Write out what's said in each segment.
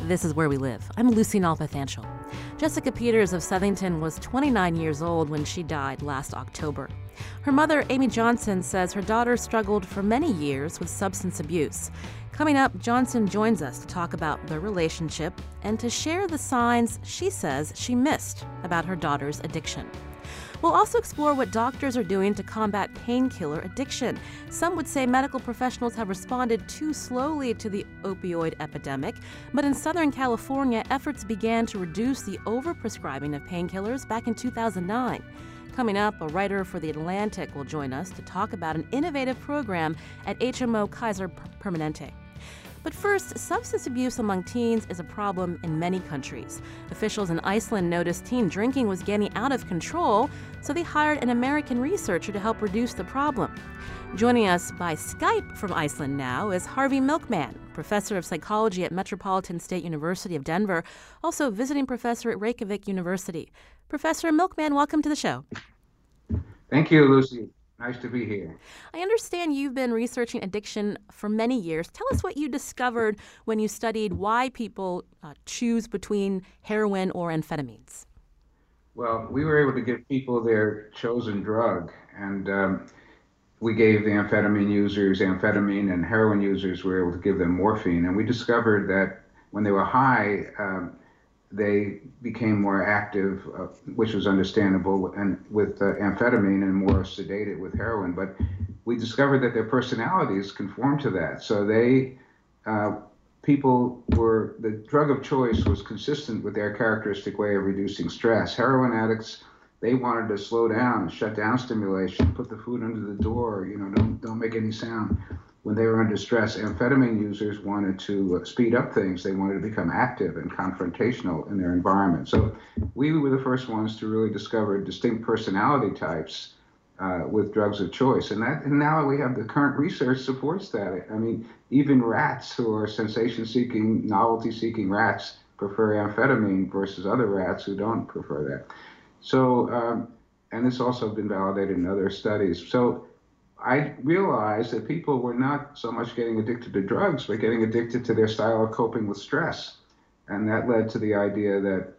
This is Where We Live. I'm Lucy Nalpathanchel. Jessica Peters of Southington was 29 years old when she died last October. Her mother, Amy Johnson, says her daughter struggled for many years with substance abuse. Coming up, Johnson joins us to talk about their relationship and to share the signs she says she missed about her daughter's addiction. We'll also explore what doctors are doing to combat painkiller addiction. Some would say medical professionals have responded too slowly to the opioid epidemic, but in Southern California, efforts began to reduce the overprescribing of painkillers back in 2009. Coming up, a writer for The Atlantic will join us to talk about an innovative program at HMO Kaiser Permanente. But first, substance abuse among teens is a problem in many countries. Officials in Iceland noticed teen drinking was getting out of control, so they hired an American researcher to help reduce the problem. Joining us by Skype from Iceland now is Harvey Milkman, professor of psychology at Metropolitan State University of Denver, also visiting professor at Reykjavik University. Professor Milkman, welcome to the show. Thank you, Lucy. Nice to be here. I understand you've been researching addiction for many years. Tell us what you discovered when you studied why people choose between heroin or amphetamines. Well, we were able to give people their chosen drug, and we gave the amphetamine users amphetamine, and heroin users were able to give them morphine. And we discovered that when they were high, they became more active, which was understandable, and with amphetamine, and more sedated with heroin. But we discovered that their personalities conformed to that. So the drug of choice was consistent with their characteristic way of reducing stress. Heroin addicts, they wanted to slow down, shut down stimulation, put the food under the door, don't make any sound. When they were under stress, amphetamine users wanted to speed up things. They wanted to become active and confrontational in their environment. So we were the first ones to really discover distinct personality types with drugs of choice. And now we have the current research supports that. I mean, even rats who are sensation-seeking, novelty-seeking rats prefer amphetamine versus other rats who don't prefer that. So, and it's also been validated in other studies. So I realized that people were not so much getting addicted to drugs, but getting addicted to their style of coping with stress. And that led to the idea that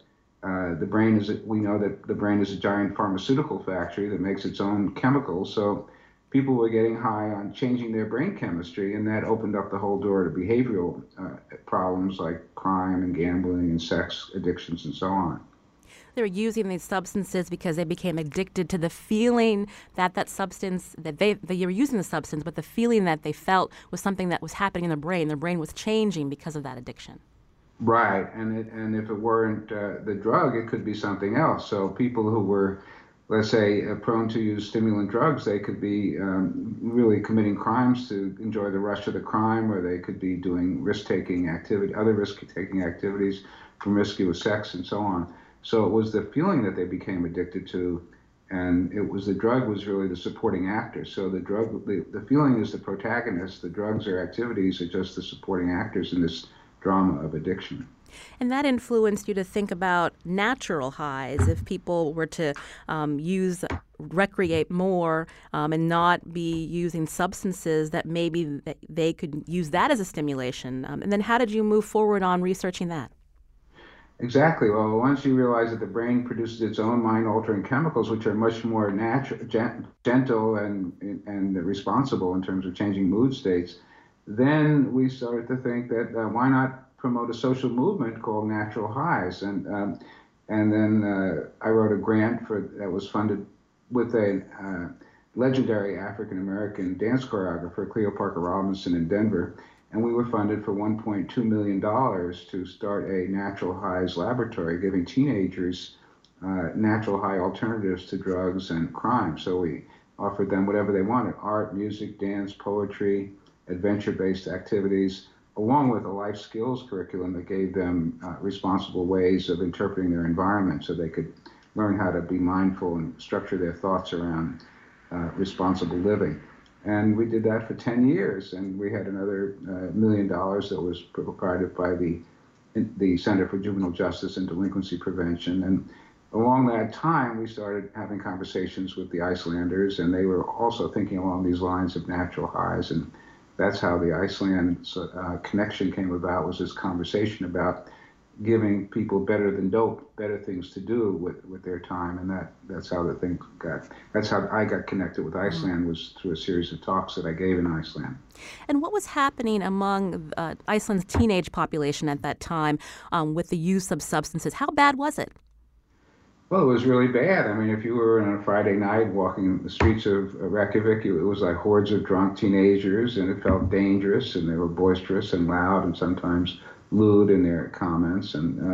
we know that the brain is a giant pharmaceutical factory that makes its own chemicals. So people were getting high on changing their brain chemistry, and that opened up the whole door to behavioral problems like crime and gambling and sex addictions and so on. They were using these substances because they became addicted to the feeling that they were using the substance, but the feeling that they felt was something that was happening in their brain. Their brain was changing because of that addiction. Right, and if it weren't the drug, it could be something else. So people who were, let's say, prone to use stimulant drugs, they could be really committing crimes to enjoy the rush of the crime, or they could be doing other risk-taking activities, promiscuous sex, and so on. So it was the feeling that they became addicted to, and the drug was really the supporting actor. So the feeling is the protagonist. The drugs or activities are just the supporting actors in this drama of addiction. And that influenced you to think about natural highs. If people were to recreate more and not be using substances, that maybe they could use that as a stimulation. And then how did you move forward on researching that? Exactly. Well, once you realize that the brain produces its own mind-altering chemicals, which are much more gentle and responsible in terms of changing mood states, then we started to think that why not promote a social movement called Natural Highs? And then I wrote a grant that was funded with a legendary African-American dance choreographer, Cleo Parker Robinson, in Denver. And we were funded for $1.2 million to start a natural highs laboratory, giving teenagers natural high alternatives to drugs and crime. So we offered them whatever they wanted: art, music, dance, poetry, adventure-based activities, along with a life skills curriculum that gave them responsible ways of interpreting their environment so they could learn how to be mindful and structure their thoughts around responsible living. And we did that for 10 years, and we had another $1 million that was provided by the Center for Juvenile Justice and Delinquency Prevention. And along that time, we started having conversations with the Icelanders, and they were also thinking along these lines of natural highs. And that's how the Iceland connection came about, was this conversation about giving people better than dope, better things to do with their time, and that's how the thing that's how I got connected with Iceland, was through a series of talks that I gave in Iceland. And what was happening among Iceland's teenage population at that time with the use of substances? How bad was it? Well, it was really bad. I mean, if you were on a Friday night walking the streets of Reykjavik, it was like hordes of drunk teenagers, and it felt dangerous, and they were boisterous and loud, and sometimes lewd in their comments.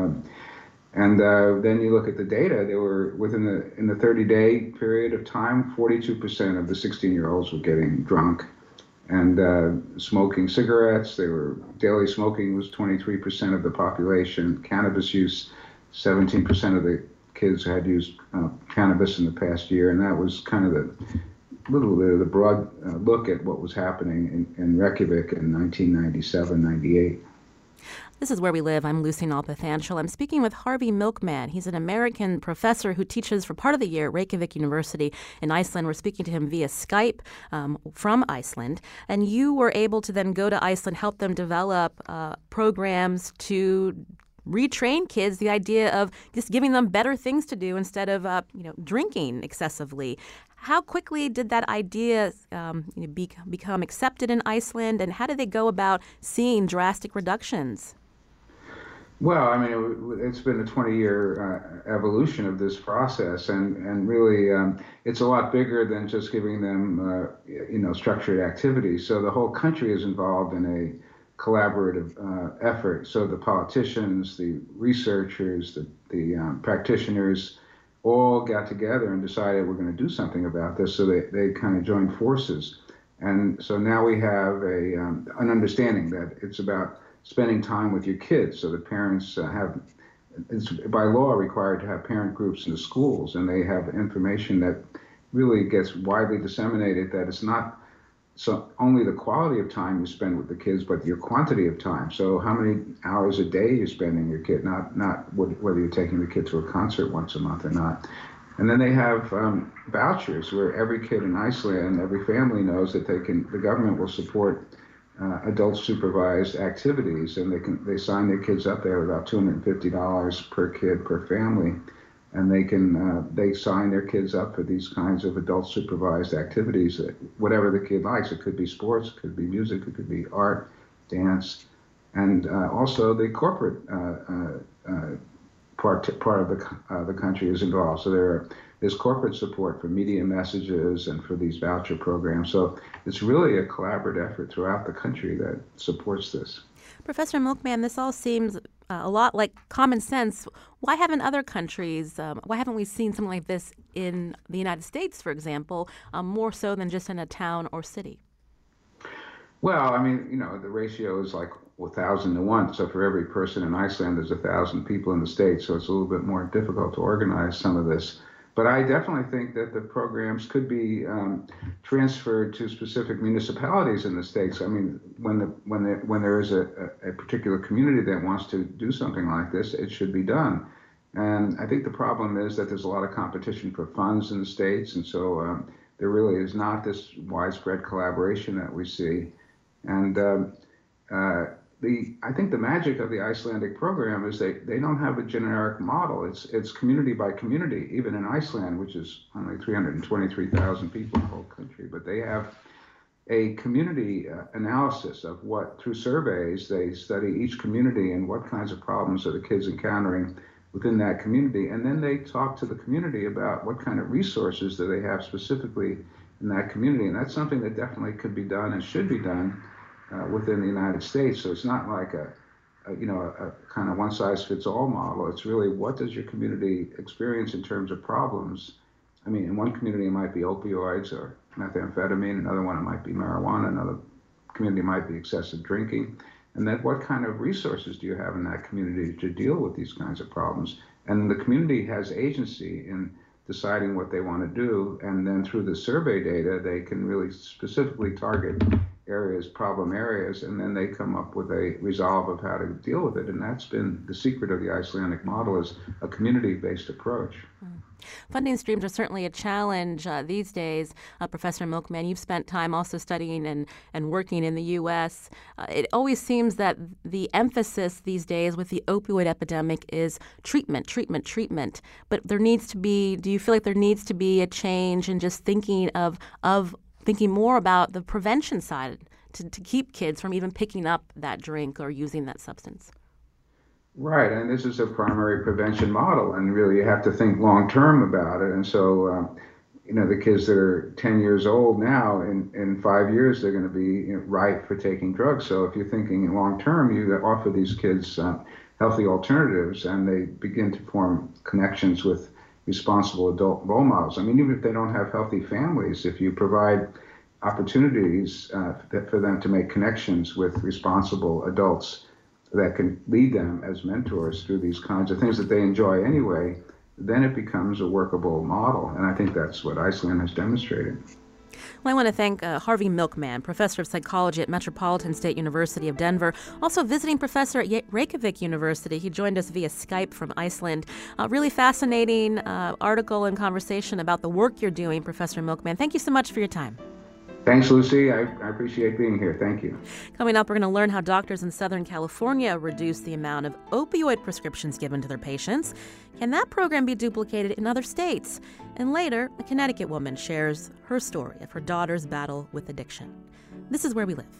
And then you look at the data; they were in the 30-day period of time, 42% of the 16-year-olds were getting drunk and smoking cigarettes. Daily smoking was 23% of the population. Cannabis use, 17% of the kids had used cannabis in the past year, and that was kind of the little bit of the broad look at what was happening in Reykjavik in 1997, 98. This is Where We Live. I'm Lucy Nalpathanchel. I'm speaking with Harvey Milkman. He's an American professor who teaches for part of the year at Reykjavik University in Iceland. We're speaking to him via Skype from Iceland. And you were able to then go to Iceland, help them develop programs to retrain kids, the idea of just giving them better things to do instead of drinking excessively. How quickly did that idea become accepted in Iceland, and how did they go about seeing drastic reductions? Well, I mean, it's been a 20-year evolution of this process, and really, it's a lot bigger than just giving them, structured activities. So the whole country is involved in a collaborative effort. So the politicians, the researchers, the practitioners all got together and decided we're going to do something about this. So they kind of joined forces. And so now we have an understanding that it's about spending time with your kids. So the parents it's by law required to have parent groups in the schools, and they have information that really gets widely disseminated, that it's not so only the quality of time you spend with the kids, but your quantity of time. So how many hours a day you're spending your kid, not whether you're taking the kid to a concert once a month or not. And then they have vouchers where every kid in Iceland, every family knows that the government will support adult supervised activities, and they sign their kids up there about $250 per kid per family. And they sign their kids up for these kinds of adult supervised activities, whatever the kid likes. It could be sports, it could be music, it could be art, dance, and also the corporate part of the country is involved. So there's corporate support for media messages and for these voucher programs. So it's really a collaborative effort throughout the country that supports this. Professor Milkman, this all seems a lot like common sense. Why haven't other countries, why haven't we seen something like this in the United States, for example, more so than just in a town or city? Well, I mean, the ratio is like 1,000 to 1. So for every person in Iceland, there's 1,000 people in the States. So it's a little bit more difficult to organize some of this. But I definitely think that the programs could be transferred to specific municipalities in the states. I mean, when there is a particular community that wants to do something like this, it should be done. And I think the problem is that there's a lot of competition for funds in the states, and so there really is not this widespread collaboration that we see. And I think the magic of the Icelandic program is they don't have a generic model. It's community by community, even in Iceland, which is only 323,000 people in the whole country. But they have a community analysis of through surveys, they study each community and what kinds of problems are the kids encountering within that community. And then they talk to the community about what kind of resources do they have specifically in that community. And that's something that definitely could be done and should be done within the United States. So it's not like a kind of one-size-fits-all model. It's really, what does your community experience in terms of problems? I mean, in one community it might be opioids or methamphetamine, another one it might be marijuana, another community might be excessive drinking. And then what kind of resources do you have in that community to deal with these kinds of problems? And the community has agency in deciding what they want to do, and then through the survey data, they can really specifically target problem areas, and then they come up with a resolve of how to deal with it. And that's been the secret of the Icelandic model, is a community-based approach. Funding streams are certainly a challenge these days. Professor Milkman, you've spent time also studying and working in the U.S. It always seems that the emphasis these days with the opioid epidemic is treatment, treatment, treatment. But there needs to be, do you feel like there needs to be a change in just thinking of thinking more about the prevention side to keep kids from even picking up that drink or using that substance? Right, and this is a primary prevention model, and really you have to think long term about it. And so, the kids that are 10 years old now, in 5 years, they're going to be ripe for taking drugs. So if you're thinking long term, you offer these kids healthy alternatives, and they begin to form connections with responsible adult role models. I mean, even if they don't have healthy families, if you provide opportunities for them to make connections with responsible adults that can lead them as mentors through these kinds of things that they enjoy anyway, then it becomes a workable model. And I think that's what Iceland has demonstrated. Well, I want to thank Harvey Milkman, professor of psychology at Metropolitan State University of Denver, also visiting professor at Reykjavik University. He joined us via Skype from Iceland. Really fascinating article and conversation about the work you're doing, Professor Milkman. Thank you so much for your time. Thanks, Lucy. I appreciate being here. Thank you. Coming up, we're going to learn how doctors in Southern California reduce the amount of opioid prescriptions given to their patients. Can that program be duplicated in other states? And later, a Connecticut woman shares her story of her daughter's battle with addiction. This is Where We Live.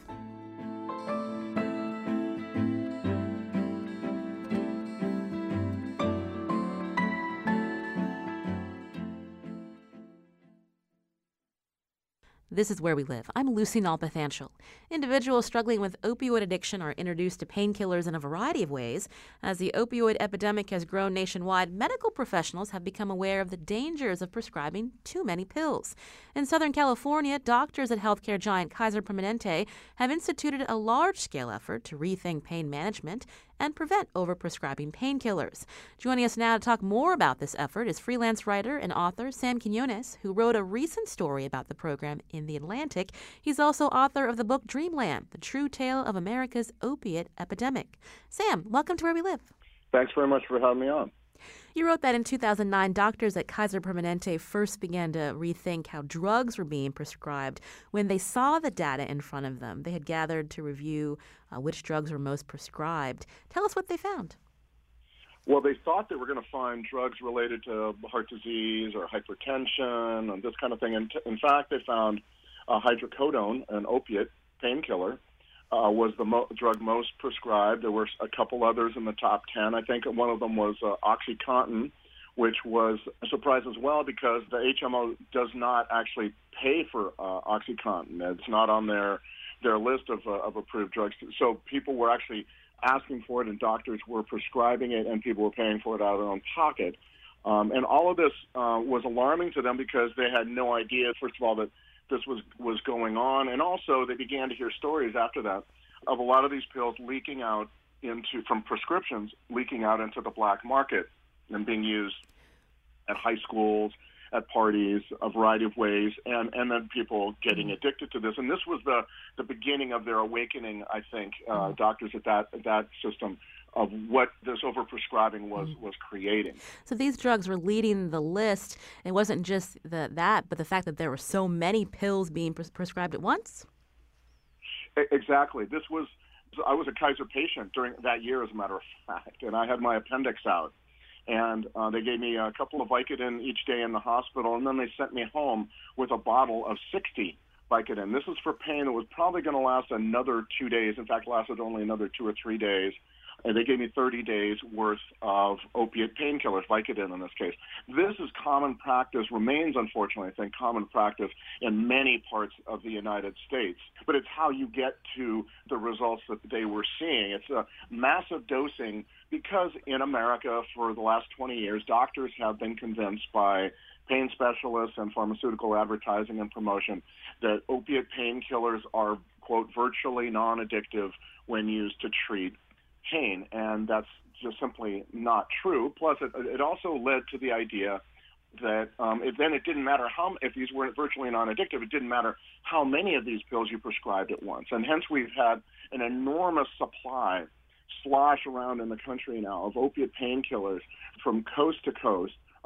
This is Where We Live. I'm Lucy Nalpathanchel. Individuals struggling with opioid addiction are introduced to painkillers in a variety of ways. As the opioid epidemic has grown nationwide, medical professionals have become aware of the dangers of prescribing too many pills. In Southern California, doctors at healthcare giant Kaiser Permanente have instituted a large-scale effort to rethink pain management and prevent overprescribing painkillers. Joining us now to talk more about this effort is freelance writer and author Sam Quinones, who wrote a recent story about the program in The Atlantic. He's also author of the book Dreamland, The True Tale of America's Opiate Epidemic. Sam, welcome to Where We Live. Thanks very much for having me on. You wrote that in 2009, doctors at Kaiser Permanente first began to rethink how drugs were being prescribed when they saw the data in front of them. They had gathered to review which drugs were most prescribed. Tell us what they found. Well, they thought they were going to find drugs related to heart disease or hypertension and this kind of thing. And in fact, they found hydrocodone, an opiate painkiller, was the drug most prescribed. There were a couple others in the top 10. I think one of them was OxyContin, which was a surprise as well because the HMO does not actually pay for OxyContin. It's not on their list of approved drugs. So people were actually asking for it, and doctors were prescribing it, and people were paying for it out of their own pocket. And all of this was alarming to them because they had no idea, first of all, that this was going on, and also they began to hear stories after that of a lot of these pills leaking out from prescriptions leaking out into the black market and being used at high schools, at parties, a variety of ways, and then people getting addicted to this. And this was the beginning of their awakening, I think, doctors at that system, of what this overprescribing was creating. So these drugs were leading the list. It wasn't just that, but the fact that there were so many pills being prescribed at once? Exactly. I was a Kaiser patient during that year, as a matter of fact, and I had my appendix out. And they gave me a couple of Vicodin each day in the hospital, and then they sent me home with a bottle of 60 Vicodin. This is for pain that was probably going to last another 2 days. In fact, lasted only another 2 or 3 days. And they gave me 30 days worth of opiate painkillers, Vicodin in this case. This is common practice, remains unfortunately, I think, common practice in many parts of the United States. But it's how you get to the results that they were seeing. It's a massive dosing because in America for the last 20 years, doctors have been convinced by pain specialists and pharmaceutical advertising and promotion that opiate painkillers are, quote, virtually non-addictive when used to treat pain, and that's just simply not true. Plus, it also led to the idea that it didn't matter if these were virtually non-addictive, it didn't matter how many of these pills you prescribed at once. And hence we've had an enormous supply slosh around in the country now of opiate painkillers from coast to coast.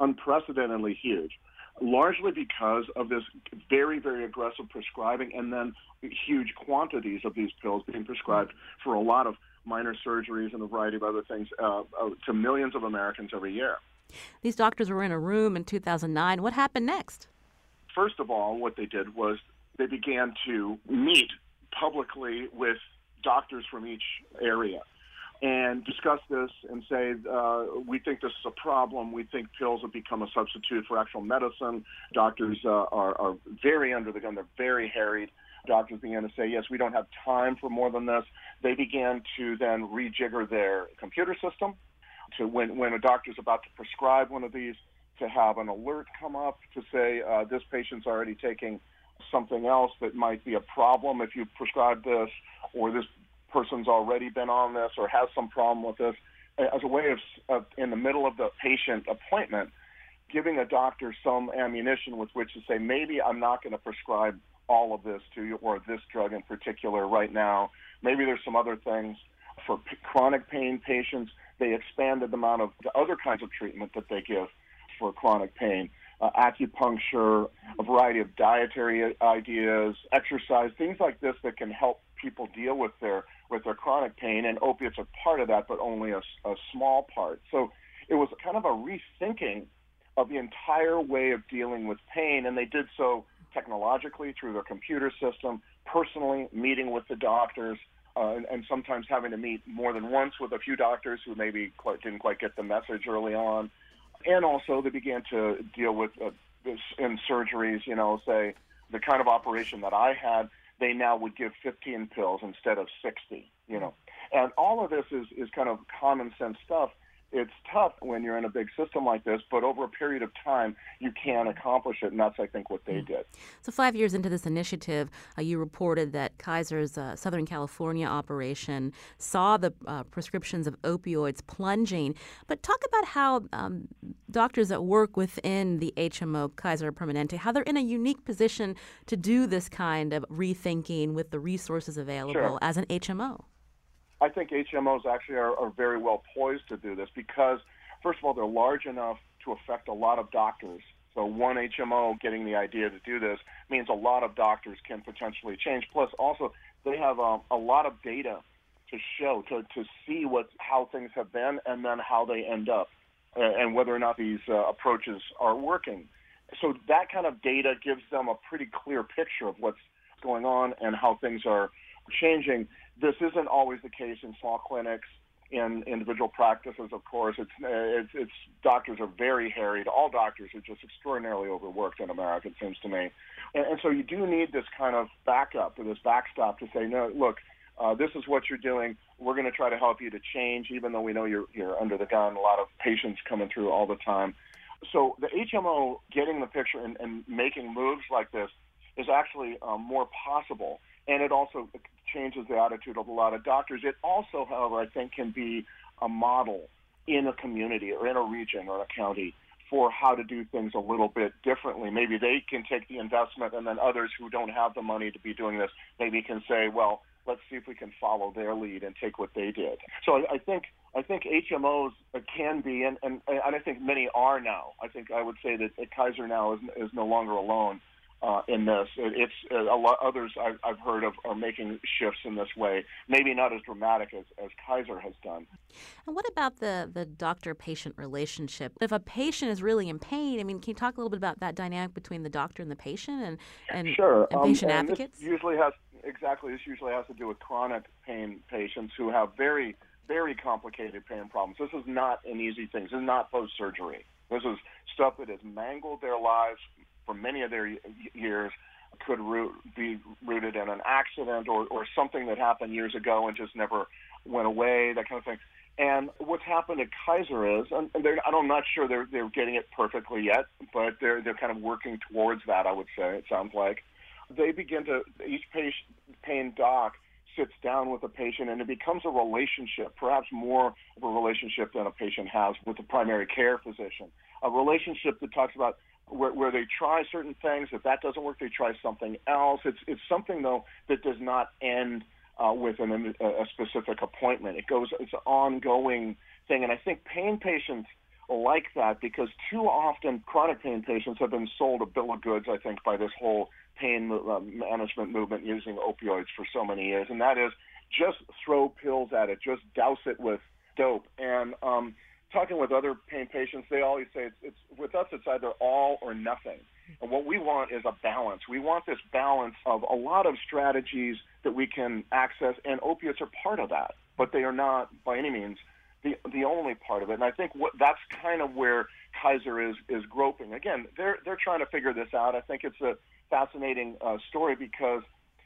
unprecedentedly huge, largely because of this very, very aggressive prescribing and then huge quantities of these pills being prescribed for a lot of minor surgeries and a variety of other things to millions of Americans every year. These doctors were in a room in 2009. What happened next? First of all, what they did was they began to meet publicly with doctors from each area and discuss this and say, we think this is a problem. We think pills have become a substitute for actual medicine. Doctors are very under the gun. They're very harried. Doctors began to say, yes, we don't have time for more than this. They began to then rejigger their computer system to when a doctor's about to prescribe one of these, to have an alert come up to say, this patient's already taking something else that might be a problem if you prescribe this, or this person's already been on this or has some problem with this, as a way of in the middle of the patient appointment, giving a doctor some ammunition with which to say, maybe I'm not going to prescribe all of this to you, or this drug in particular right now. Maybe there's some other things. For chronic pain patients, they expanded the amount of the other kinds of treatment that they give for chronic pain. Acupuncture, a variety of dietary ideas, exercise, things like this that can help people deal with their chronic pain, and opiates are part of that, but only a small part. So it was kind of a rethinking of the entire way of dealing with pain, and they did so technologically through their computer system, personally meeting with the doctors, and sometimes having to meet more than once with a few doctors who maybe didn't quite get the message early on. And also they began to deal with this in surgeries, say the kind of operation that I had, they now would give 15 pills instead of 60, And all of this is kind of common sense stuff. It's tough when you're in a big system like this, but over a period of time, you can accomplish it, and that's, I think, what they did. So 5 years into this initiative, you reported that Kaiser's Southern California operation saw the prescriptions of opioids plunging. But talk about how doctors that work within the HMO Kaiser Permanente, how they're in a unique position to do this kind of rethinking with the resources available as an HMO. I think HMOs actually are very well poised to do this because, first of all, they're large enough to affect a lot of doctors. So one HMO getting the idea to do this means a lot of doctors can potentially change. Plus, also, they have a lot of data to show, to see how things have been and then how they end up, and whether or not these approaches are working. So that kind of data gives them a pretty clear picture of what's going on and how things are changing. This isn't always the case in small clinics, in individual practices, of course. It's doctors are very harried. All doctors are just extraordinarily overworked in America, it seems to me. And so you do need this kind of backup or this backstop to say, no, look, this is what you're doing. We're going to try to help you to change, even though we know you're under the gun. A lot of patients coming through all the time. So the HMO getting the picture and making moves like this is actually more possible. And it also changes the attitude of a lot of doctors. It also, however, I think can be a model in a community or in a region or a county for how to do things a little bit differently. Maybe they can take the investment, and then others who don't have the money to be doing this maybe can say, well, let's see if we can follow their lead and take what they did. So I think HMOs can be, and I think many are now. I would say that Kaiser now is no longer alone in this. It's a lot. Others I've heard of are making shifts in this way. Maybe not as dramatic as Kaiser has done. And what about the doctor-patient relationship? If a patient is really in pain, can you talk a little bit about that dynamic between the doctor and the patient and sure. and patient and advocates? This usually has to do with chronic pain patients who have very, very complicated pain problems. This is not an easy thing. This is not post-surgery. This is stuff that has mangled their lives for many of their years, could be rooted in an accident or something that happened years ago and just never went away, that kind of thing. And what's happened at Kaiser is, and I'm not sure they're getting it perfectly yet, but they're kind of working towards that, I would say, it sounds like. They begin to, each pain doc sits down with a patient, and it becomes a relationship, perhaps more of a relationship than a patient has with the primary care physician. A relationship that talks about where they try certain things. If that doesn't work, they try something else. It's something, though, that does not end with a specific appointment. It's an ongoing thing. And I think pain patients like that because too often chronic pain patients have been sold a bill of goods, I think, by this whole pain management movement using opioids for so many years, and that is just throw pills at it, just douse it with dope. And talking with other pain patients, they always say it's with us, it's either all or nothing. And what we want is a balance. We want this balance of a lot of strategies that we can access, and opiates are part of that, but they are not by any means the only part of it. And I think that's kind of where Kaiser is groping. Again, they're trying to figure this out. I think it's a fascinating story because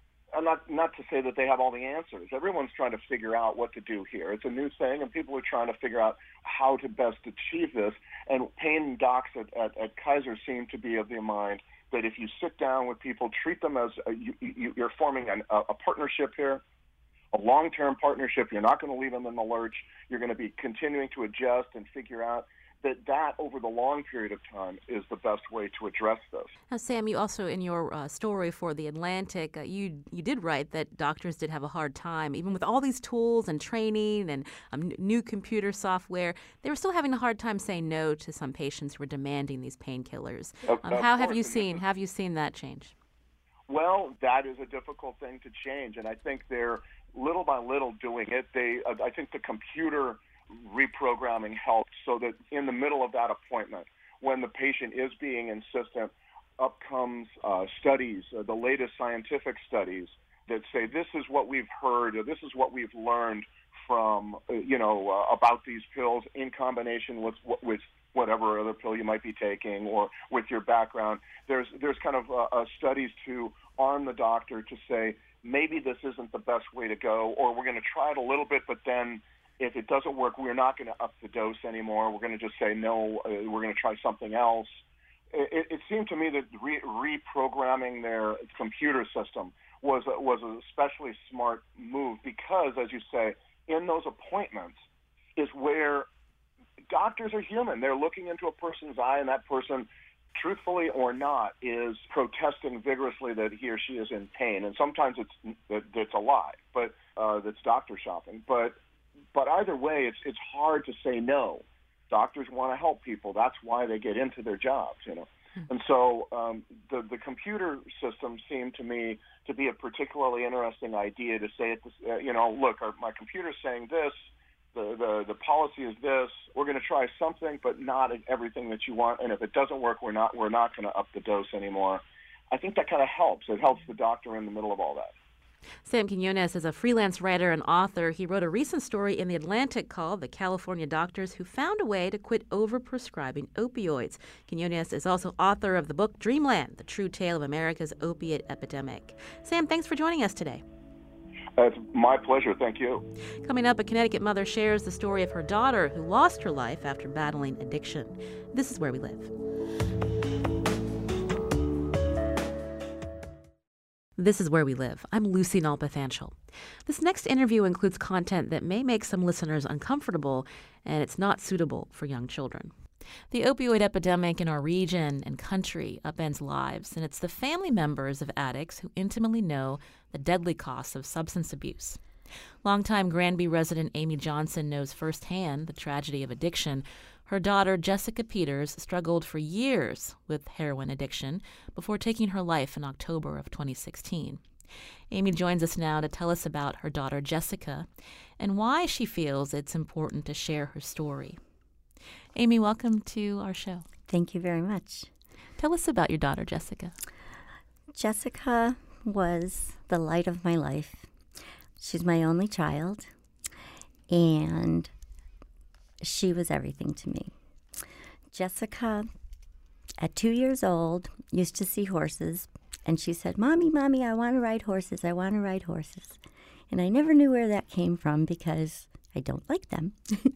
not to say that they have all the answers. Everyone's trying to figure out what to do here. It's a new thing, and people are trying to figure out how to best achieve this. And pain docs at Kaiser seem to be of the mind that if you sit down with people, treat them as you're forming a partnership here, a long-term partnership. You're not going to leave them in the lurch. You're going to be continuing to adjust and figure out that over the long period of time is the best way to address this. Now, Sam, you also, in your story for The Atlantic, you did write that doctors did have a hard time, even with all these tools and training and new computer software, they were still having a hard time saying no to some patients who were demanding these painkillers. How have you seen that change? Well, that is a difficult thing to change, and I think they're little by little doing it. I think the computer reprogramming helps so that in the middle of that appointment, when the patient is being insistent, up comes studies, the latest scientific studies that say this is what we've heard or this is what we've learned from, about these pills in combination with whatever other pill you might be taking or with your background. There's kind of studies to arm the doctor to say maybe this isn't the best way to go, or we're going to try it a little bit, but then if it doesn't work, we're not going to up the dose anymore. We're going to just say, no, we're going to try something else. It seemed to me that reprogramming their computer system was an especially smart move because, as you say, in those appointments is where doctors are human. They're looking into a person's eye, and that person, truthfully or not, is protesting vigorously that he or she is in pain. And sometimes it's a lie, but that's doctor shopping. But either way, it's hard to say no. Doctors want to help people. That's why they get into their jobs, And so the computer system seemed to me to be a particularly interesting idea to say, look, my computer's saying this, the policy is this. We're going to try something, but not everything that you want. And if it doesn't work, we're not going to up the dose anymore. I think that kind of helps. It helps the doctor in the middle of all that. Sam Quinones is a freelance writer and author. He wrote a recent story in The Atlantic called The California Doctors Who Found a Way to Quit Overprescribing Opioids. Quinones is also author of the book Dreamland, The True Tale of America's Opiate Epidemic. Sam, thanks for joining us today. It's my pleasure. Thank you. Coming up, a Connecticut mother shares the story of her daughter who lost her life after battling addiction. This is Where We Live. This is Where We Live. I'm Lucy Nalpathanchel. This next interview includes content that may make some listeners uncomfortable, and it's not suitable for young children. The opioid epidemic in our region and country upends lives, and it's the family members of addicts who intimately know the deadly costs of substance abuse. Longtime Granby resident Amy Johnson knows firsthand the tragedy of addiction. Her daughter, Jessica Peters, struggled for years with heroin addiction before taking her life in October of 2016. Amy joins us now to tell us about her daughter, Jessica, and why she feels it's important to share her story. Amy, welcome to our show. Thank you very much. Tell us about your daughter, Jessica. Jessica was the light of my life. She's my only child, and she was everything to me. Jessica, at 2 years old, used to see horses, and she said, Mommy, I want to ride horses. I want to ride horses. And I never knew where that came from because I don't like them.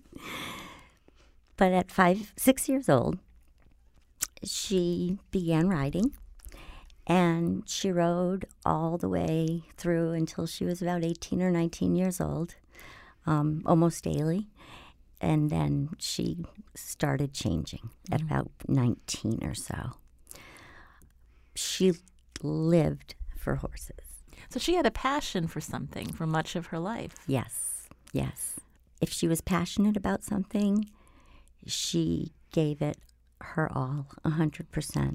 But at 6 years old, she began riding, and she rode all the way through until she was about 18 or 19 years old, almost daily. And then she started changing at about 19 or so. She lived for horses. So she had a passion for something for much of her life. Yes. If she was passionate about something, she gave it her all, 100%.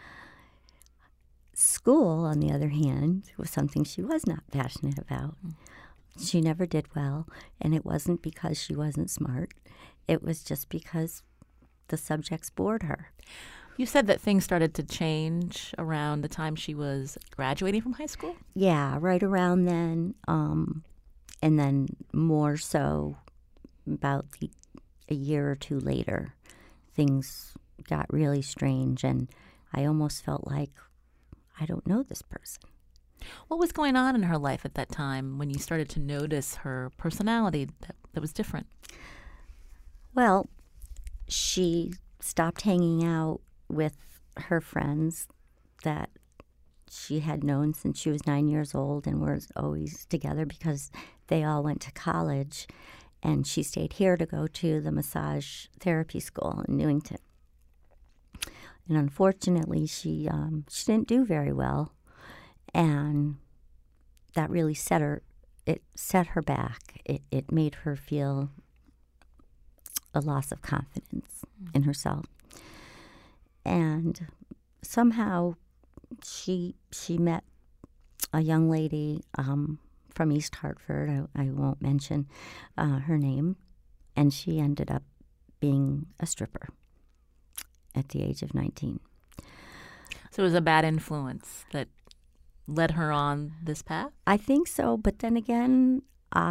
School, on the other hand, was something she was not passionate about. She never did well, and it wasn't because she wasn't smart. It was just because the subjects bored her. You said that things started to change around the time she was graduating from high school? Yeah, right around then, and then more so about a year or two later, things got really strange, and I almost felt like, I don't know this person. What was going on in her life at that time when you started to notice her personality that was different? Well, she stopped hanging out with her friends that she had known since she was 9 years old and were always together because they all went to college, and she stayed here to go to the massage therapy school in Newington. And unfortunately, she didn't do very well, and that really set her back. It made her feel a loss of confidence in herself. And somehow she met a young lady from East Hartford. I won't mention her name. And she ended up being a stripper at the age of 19. So it was a bad influence that led her on this path? I think so. But then again,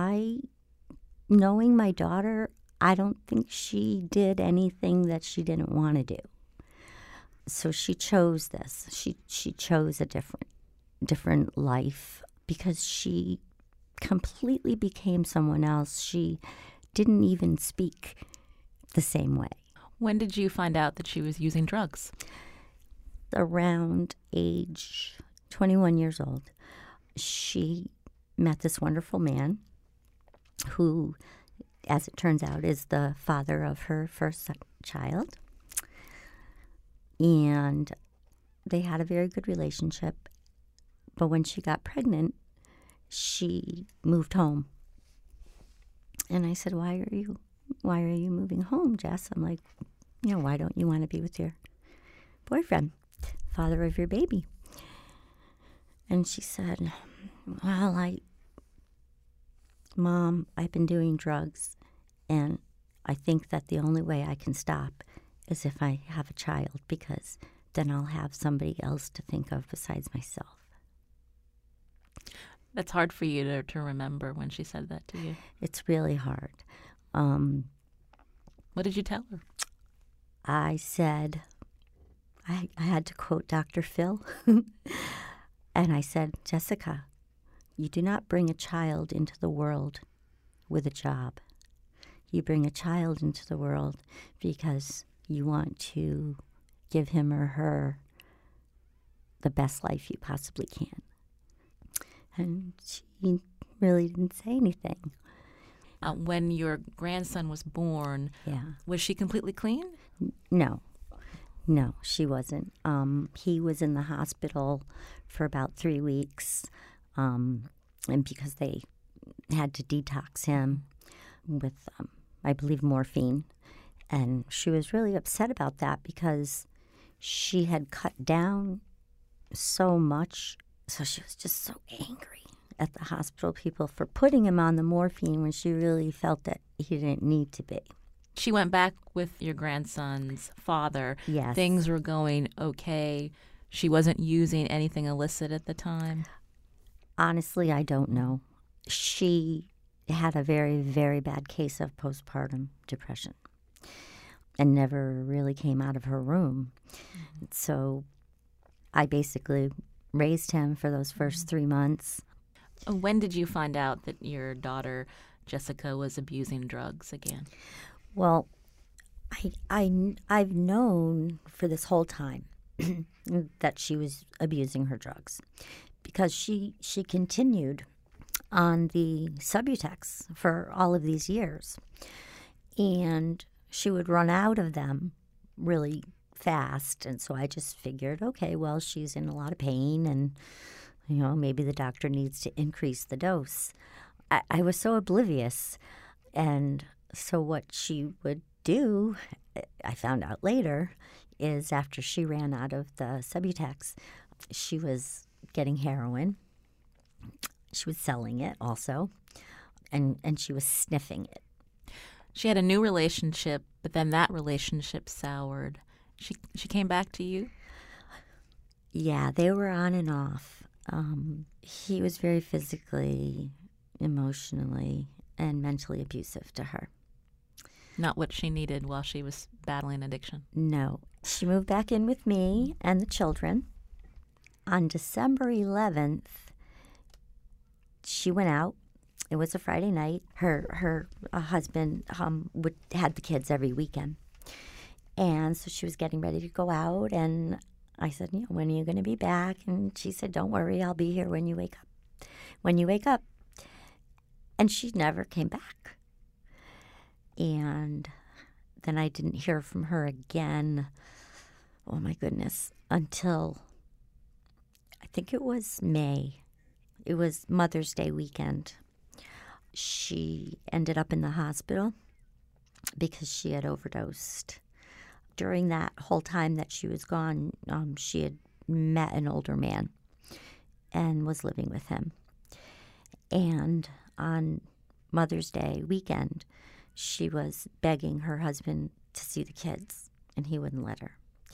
knowing my daughter, I don't think she did anything that she didn't want to do. So she chose this. She chose a different life because she completely became someone else. She didn't even speak the same way. When did you find out that she was using drugs? Around age 21 years old. She met this wonderful man who, as it turns out, is the father of her first child. And they had a very good relationship. But when she got pregnant, she moved home. And I said, why are you moving home, Jess? I'm like, why don't you want to be with your boyfriend, father of your baby? And she said, well, Mom, I've been doing drugs, and I think that the only way I can stop is if I have a child, because then I'll have somebody else to think of besides myself. That's hard for you to remember when she said that to you. It's really hard. What did you tell her? I said, I had to quote Dr. Phil, and I said, Jessica, you do not bring a child into the world with a job. You bring a child into the world because you want to give him or her the best life you possibly can. And she really didn't say anything. When your grandson was born, was she completely clean? No, she wasn't. He was in the hospital for about 3 weeks, and because they had to detox him with, I believe, morphine. And she was really upset about that because she had cut down so much. So she was just so angry at the hospital people for putting him on the morphine when she really felt that he didn't need to be. She went back with your grandson's father. Yes. Things were going okay. She wasn't using anything illicit at the time? Honestly, I don't know. She had a very, very bad case of postpartum depression and never really came out of her room. Mm-hmm. So I basically raised him for those first 3 months. When did you find out that your daughter, Jessica, was abusing drugs again? Well, I've known for this whole time that she was abusing her drugs because she continued on the Subutex for all of these years. And she would run out of them really fast. And so I just figured, okay, well, she's in a lot of pain and, maybe the doctor needs to increase the dose. I was so oblivious. And so what she would do, I found out later, is after she ran out of the Subutex, she was getting heroin. She was selling it also, and she was sniffing it. She had a new relationship, but then that relationship soured. She came back to you? Yeah, they were on and off. He was very physically, emotionally, and mentally abusive to her. Not what she needed while she was battling addiction. No. She moved back in with me and the children. On December 11th, she went out. It was a Friday night. Her husband had the kids every weekend. And so she was getting ready to go out. And I said, when are you going to be back? And she said, don't worry, I'll be here when you wake up. When you wake up. And she never came back. And then I didn't hear from her again, oh my goodness, until I think it was May. It was Mother's Day weekend. She ended up in the hospital because she had overdosed. During that whole time that she was gone, she had met an older man and was living with him. And on Mother's Day weekend, she was begging her husband to see the kids, and he wouldn't let her.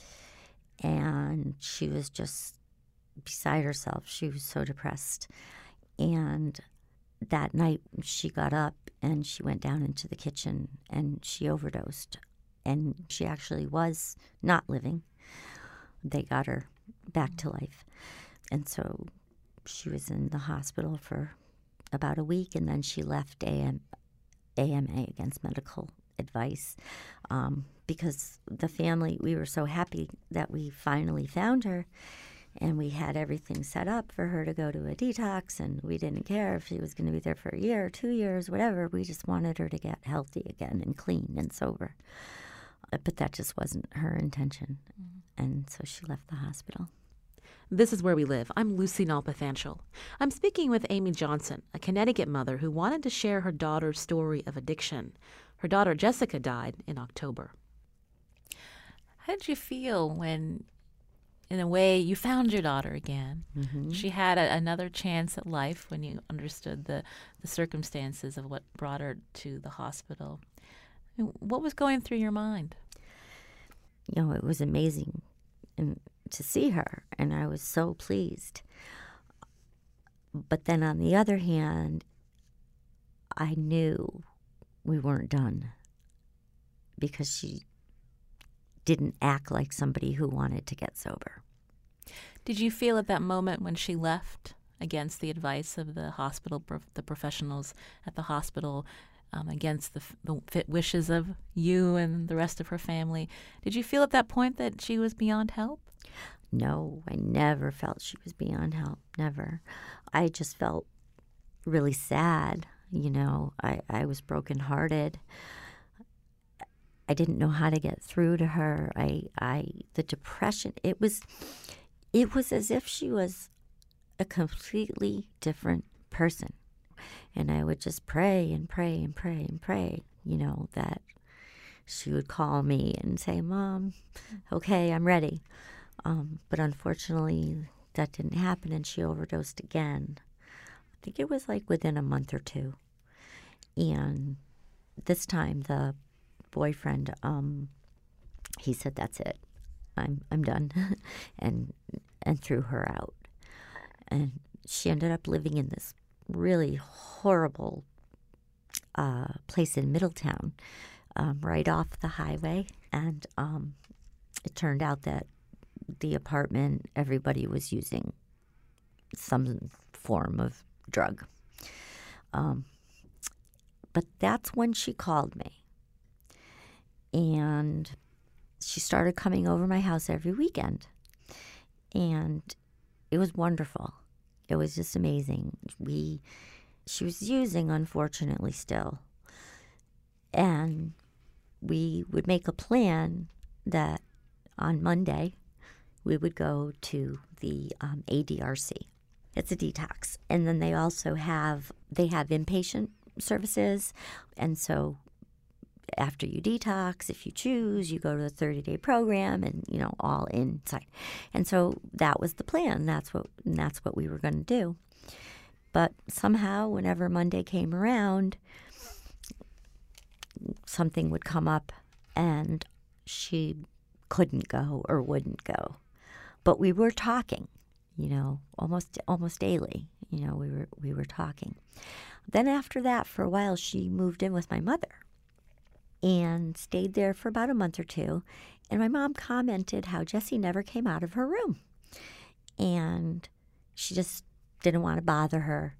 And she was just beside herself. She was so depressed. And that night, she got up and she went down into the kitchen and she overdosed. And she actually was not living. They got her back to life. And so she was in the hospital for about a week, and then she left AMA, Against Medical Advice, because the family, we were so happy that we finally found her, and we had everything set up for her to go to a detox, and we didn't care if she was going to be there for a year or 2 years, whatever. We just wanted her to get healthy again and clean and sober. But that just wasn't her intention, and so she left the hospital. This is Where We Live. I'm Lucy Nalpathanchel. I'm speaking with Amy Johnson, a Connecticut mother who wanted to share her daughter's story of addiction. Her daughter, Jessica, died in October. How did you feel when, in a way, you found your daughter again? Mm-hmm. She had another chance at life when you understood the circumstances of what brought her to the hospital. What was going through your mind? It was amazing to see her, and I was so pleased. But then on the other hand, I knew we weren't done because she didn't act like somebody who wanted to get sober. Did you feel at that moment when she left, against the advice of the hospital, the professionals at the hospital, against the wishes of you and the rest of her family, did you feel at that point that she was beyond help? No, I never felt she was beyond help, never. I just felt really sad, I was brokenhearted. I didn't know how to get through to her. The depression, it was as if she was a completely different person. And I would just pray and pray and pray and pray, that she would call me and say, Mom, okay, I'm ready. But unfortunately, that didn't happen, and she overdosed again. I think it was like within a month or two. And this time, the boyfriend, he said, that's it. I'm done, and threw her out. And she ended up living in this really horrible place in Middletown, right off the highway. And it turned out that the apartment, everybody was using some form of drug. But that's when she called me. And she started coming over my house every weekend. And it was wonderful. It was just amazing. She was using, unfortunately, still. And we would make a plan that on Monday we would go to the ADRC. It's a detox. And then they also have inpatient services. And so after you detox, if you choose, you go to a 30-day program and, all inside. And so that was the plan. That's what we were going to do. But somehow, whenever Monday came around, something would come up and she couldn't go or wouldn't go. But we were talking, almost daily. We were talking. Then after that, for a while, she moved in with my mother and stayed there for about a month or two. And my mom commented how Jessie never came out of her room. And she just didn't want to bother her.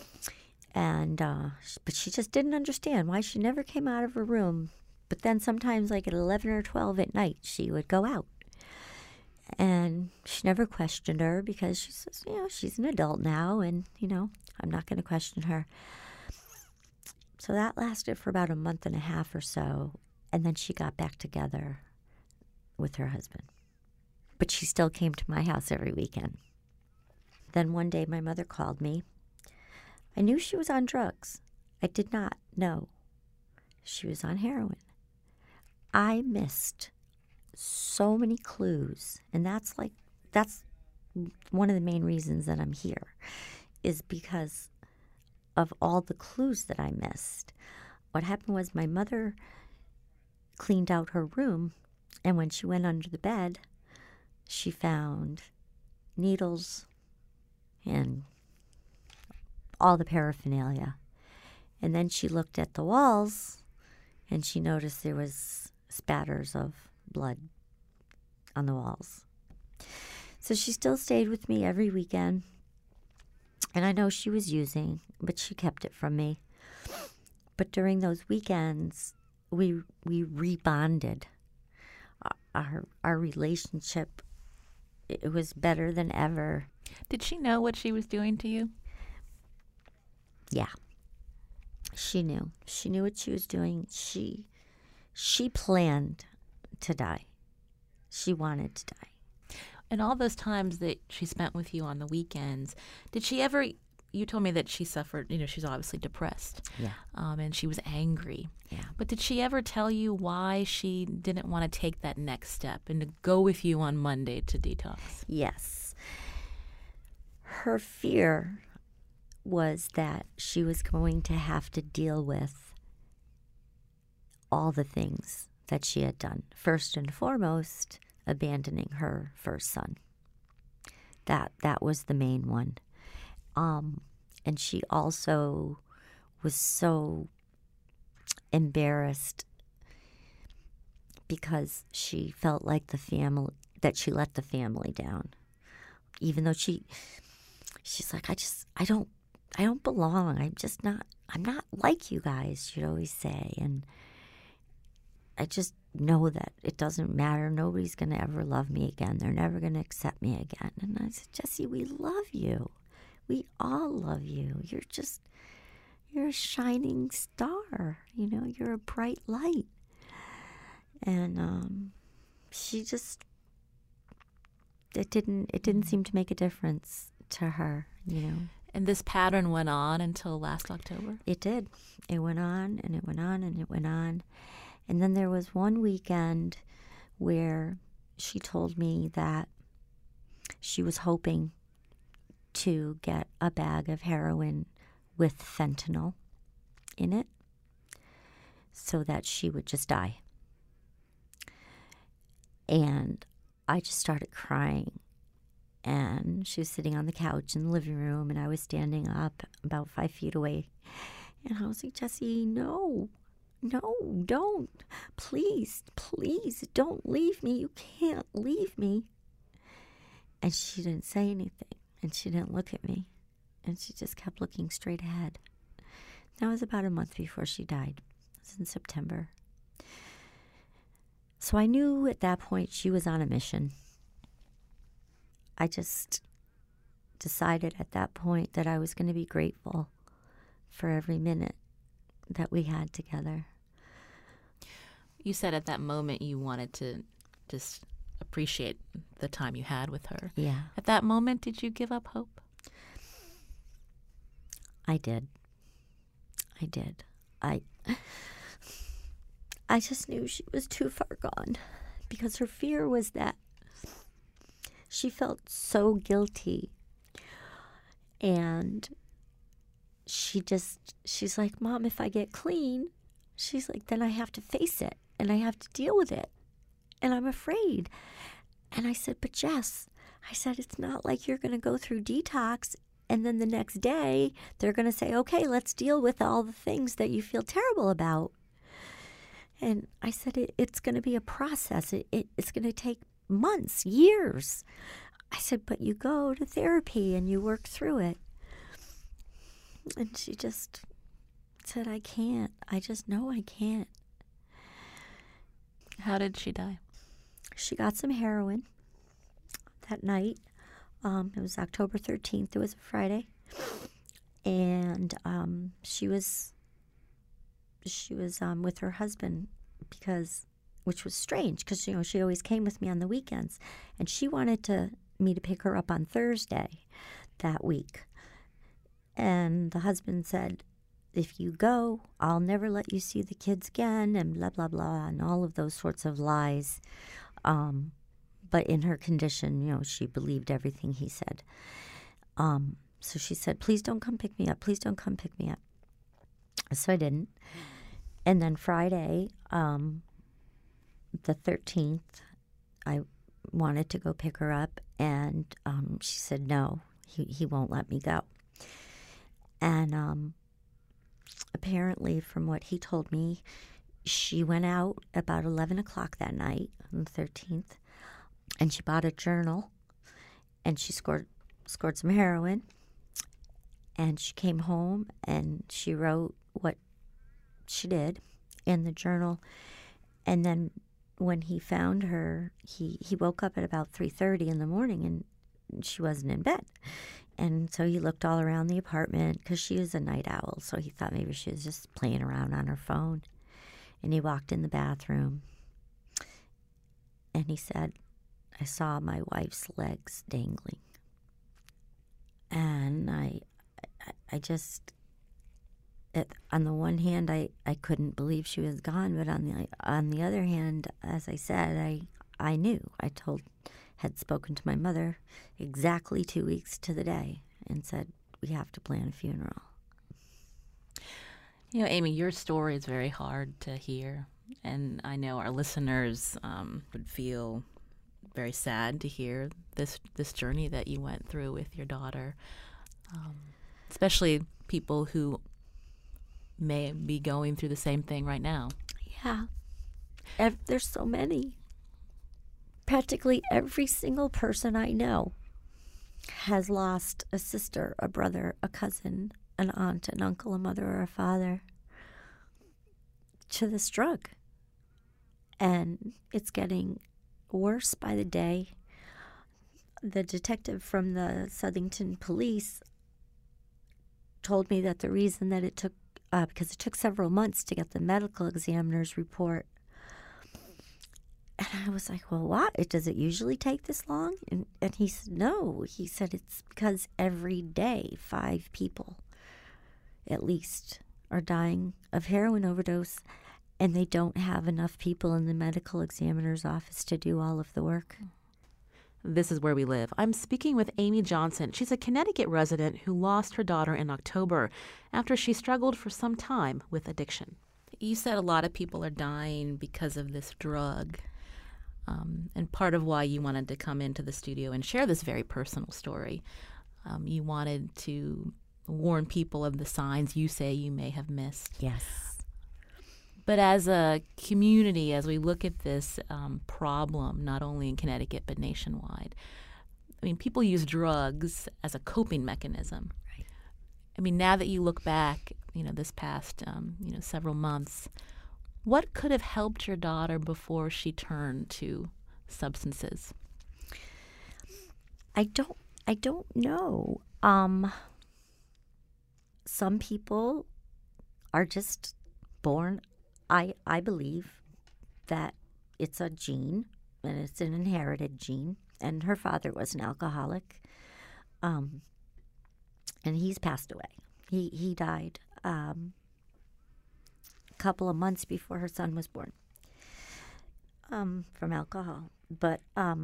And but she just didn't understand why she never came out of her room. But then sometimes, like at 11 or 12 at night, she would go out. And she never questioned her because she says, she's an adult now and, I'm not going to question her. So that lasted for about a month and a half or so. And then she got back together with her husband. But she still came to my house every weekend. Then one day my mother called me. I knew she was on drugs. I did not know she was on heroin. I missed so many clues, and that's one of the main reasons that I'm here, is because of all the clues that I missed. What happened was my mother cleaned out her room, and when she went under the bed, she found needles and all the paraphernalia. And then she looked at the walls, and she noticed there was spatters of blood on the walls. So she still stayed with me every weekend. And I know she was using, but she kept it from me. But during those weekends, we rebonded. Our relationship, it was better than ever. Did she know what she was doing to you? Yeah. She knew. She knew what she was doing. She planned to die. She wanted to die. And all those times that she spent with you on the weekends, did she ever, you told me that she suffered, she's obviously depressed. Yeah. And she was angry. Yeah. But did she ever tell you why she didn't want to take that next step and to go with you on Monday to detox? Yes. Her fear was that she was going to have to deal with all the things that she had done. First and foremost, abandoning her first son. That was the main one. And she also was so embarrassed because she felt like that she let the family down. Even though she's like, I don't belong. I'm not like you guys, she'd always say. And I just know that it doesn't matter. Nobody's going to ever love me again. They're never going to accept me again. And I said, Jessie, we love you. We all love you. You're a shining star. You're a bright light. And it didn't seem to make a difference to her, And this pattern went on until last October? It did. It went on and it went on and it went on. And then there was one weekend where she told me that she was hoping to get a bag of heroin with fentanyl in it so that she would just die. And I just started crying. And she was sitting on the couch in the living room, and I was standing up about 5 feet away. And I was like, Jessie, no, don't. Please, don't leave me. You can't leave me. And she didn't say anything, and she didn't look at me. And she just kept looking straight ahead. That was about a month before she died. It was in September. So I knew at that point she was on a mission. I just decided at that point that I was going to be grateful for every minute that we had together. You said at that moment you wanted to just appreciate the time you had with her. Yeah. At that moment, did you give up hope? I did. I just knew she was too far gone, because her fear was that she felt so guilty. And she's like, Mom, if I get clean, she's like, then I have to face it and I have to deal with it. And I'm afraid. And I said, but Jess, I said, it's not like you're going to go through detox and then the next day they're going to say, okay, let's deal with all the things that you feel terrible about. And I said, it's going to be a process. It's going to take months, years. I said, but you go to therapy and you work through it. And she just said, I can't. I just know I can't. How did she die? She got some heroin that night. It was October 13th. It was a Friday. And she was with her husband, which was strange because, she always came with me on the weekends. And she wanted me to pick her up on Thursday that week. And the husband said, if you go, I'll never let you see the kids again, and blah, blah, blah, and all of those sorts of lies. But in her condition, she believed everything he said. So she said, please don't come pick me up. Please don't come pick me up. So I didn't. And then Friday, the 13th, I wanted to go pick her up, and she said, no, he won't let me go. And apparently, from what he told me, she went out about 11 o'clock that night on the 13th, and she bought a journal, and she scored some heroin, and she came home, and she wrote what she did in the journal. And then when he found her, he woke up at about 3:30 in the morning, and she wasn't in bed. And so he looked all around the apartment because she was a night owl, so he thought maybe she was just playing around on her phone. And he walked in the bathroom, and he said, I saw my wife's legs dangling. And I just, on the one hand, I couldn't believe she was gone, but on the other hand, as I said, I knew. Had spoken to my mother exactly 2 weeks to the day and said, we have to plan a funeral. Amy, your story is very hard to hear, and I know our listeners would feel very sad to hear this journey that you went through with your daughter, especially people who may be going through the same thing right now. Yeah. There's so many. Practically every single person I know has lost a sister, a brother, a cousin, an aunt, an uncle, a mother, or a father to this drug. And it's getting worse by the day. The detective from the Southington police told me that the reason that it took, because it took several months to get the medical examiner's report. And I was like, well, what? Does it usually take this long? And he said, no. He said it's because every day 5 people at least are dying of heroin overdose, and they don't have enough people in the medical examiner's office to do all of the work. This is where we live. I'm speaking with Amy Johnson. She's a Connecticut resident who lost her daughter in October after she struggled for some time with addiction. You said a lot of people are dying because of this drug. And part of why you wanted to come into the studio and share this very personal story, you wanted to warn people of the signs you say you may have missed. Yes. But as a community, as we look at this problem, not only in Connecticut but nationwide, people use drugs as a coping mechanism. Right. Now that you look back, this past, several months, what could have helped your daughter before she turned to substances? I don't know. Some people are just born. I believe that it's a gene, and it's an inherited gene. And her father was an alcoholic, and he's passed away. He died a couple of months before her son was born from alcohol. But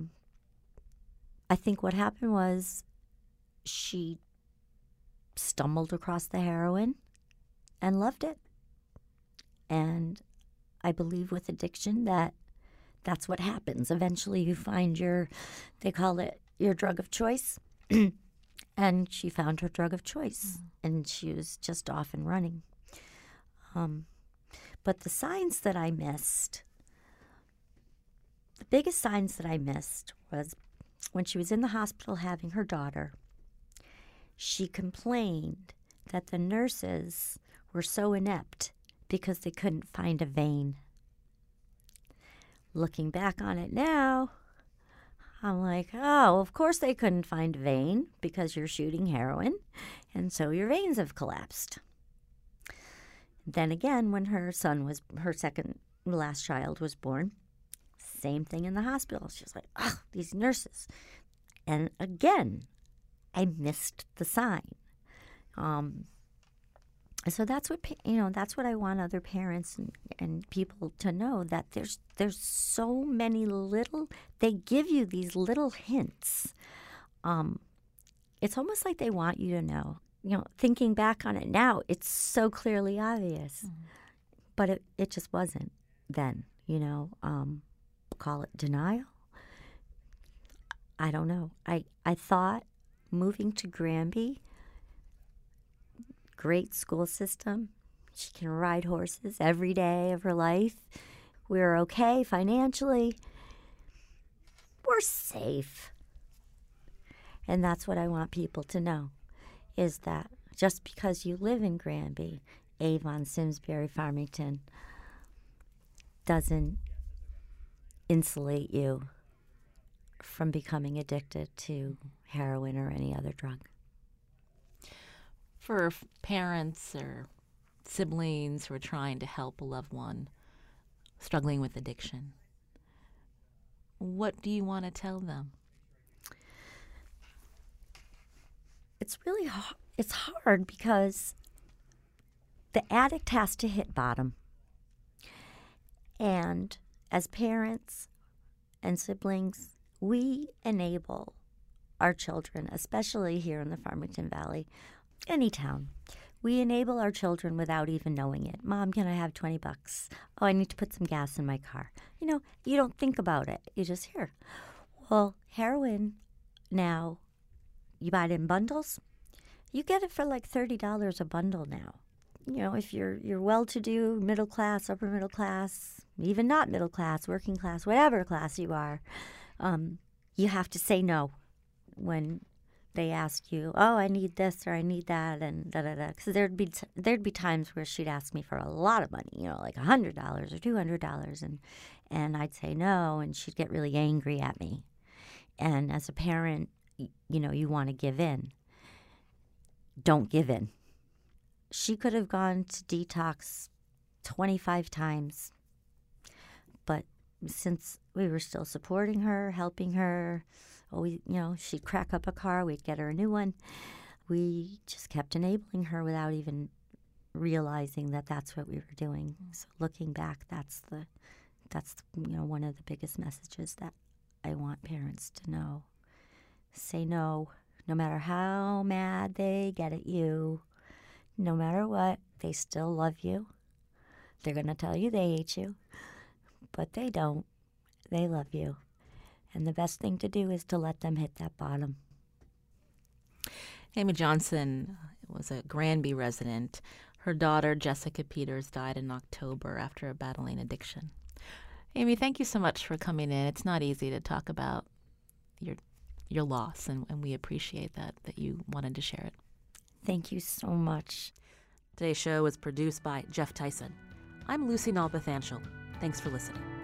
I think what happened was she stumbled across the heroin and loved it. And I believe with addiction that's what happens. Eventually you find they call it your drug of choice. And she found her drug of choice, and she was just off and running. But the signs that I missed, the biggest signs that I missed was when she was in the hospital having her daughter, she complained that the nurses were so inept because they couldn't find a vein. Looking back on it now, I'm like, oh, of course they couldn't find a vein because you're shooting heroin, and so your veins have collapsed. Then again, when her second last child was born, same thing in the hospital. She was like, oh, these nurses. And again, I missed the sign. So that's what I want other parents and people to know, that there's so many they give you these little hints. It's almost like they want you to know. Thinking back on it now, it's so clearly obvious, but it just wasn't then. Call it denial. I don't know. I thought moving to Granby, great school system. She can ride horses every day of her life. We're okay financially. We're safe. And that's what I want people to know, is that just because you live in Granby, Avon, Simsbury, Farmington, doesn't insulate you from becoming addicted to heroin or any other drug. For parents or siblings who are trying to help a loved one struggling with addiction, what do you want to tell them? It's really it's hard because the addict has to hit bottom. And as parents and siblings, we enable our children, especially here in the Farmington Valley, any town. We enable our children without even knowing it. Mom, can I have $20? Oh, I need to put some gas in my car. You don't think about it. You just hear. Well, heroin now, you buy it in bundles. You get it for like $30 a bundle now. If you're well-to-do, middle class, upper middle class, even not middle class, working class, whatever class you are, you have to say no when they ask you, oh, I need this or I need that, and da-da-da. Because there'd be times where she'd ask me for a lot of money, like $100 or $200, and I'd say no, and she'd get really angry at me. And as a parent, you want to give in. Don't give in. She could have gone to detox 25 times, but since we were still supporting her, helping her, she'd crack up a car, we'd get her a new one. We just kept enabling her without even realizing that that's what we were doing. So looking back, that's one of the biggest messages that I want parents to know. Say no, no matter how mad they get at you, no matter what, they still love you. They're going to tell you they hate you, but they don't. They love you. And the best thing to do is to let them hit that bottom. Amy Johnson was a Granby resident. Her daughter, Jessica Peters, died in October after battling addiction. Amy, thank you so much for coming in. It's not easy to talk about your loss, and we appreciate that you wanted to share it. Thank you so much. Today's show was produced by Jeff Tyson. I'm Lucy Nalpathanchel. Thanks for listening.